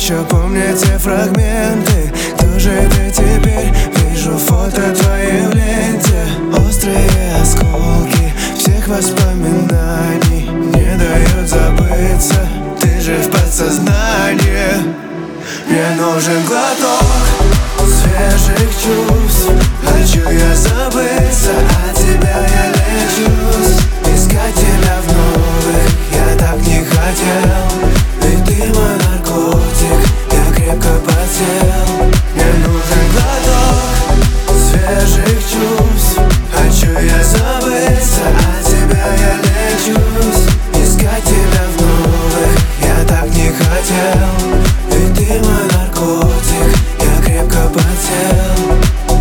еще помню те фрагменты. Кто же ты теперь? Вижу фото твои в ленте. Острые осколки всех воспоминаний не дают забыться. Ты же в подсознании. Мне нужен глоток свежих чувств. Хочу я забыться, от тебя я лечусь. Искать тебя в новых я так не хотел. Ведь ты мой наркотик, я крепко подсел. Мне нужен глоток свежих чувств. Хочу я забыться, от тебя я лечусь. Искать тебя в новых я так не хотел. Ведь ты мой наркотик, я крепко подсел.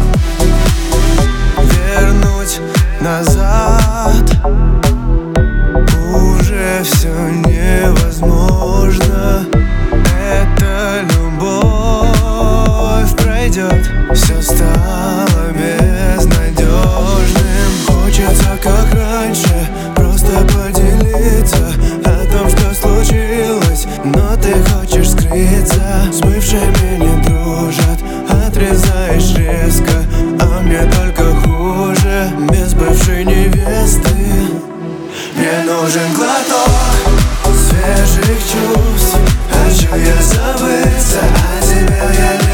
Вернуть назад уже все невозможно. Эта любовь пройдет, все стало безнадежным. Хочется как раньше просто поделиться о том, что случилось, но ты хочешь скрыться. С бывшими не дружат, отрезаешь резко, а мне только хуже без бывшей невесты. Мне нужен глоток свежих чувств. Хочу я забыться, а тебя я не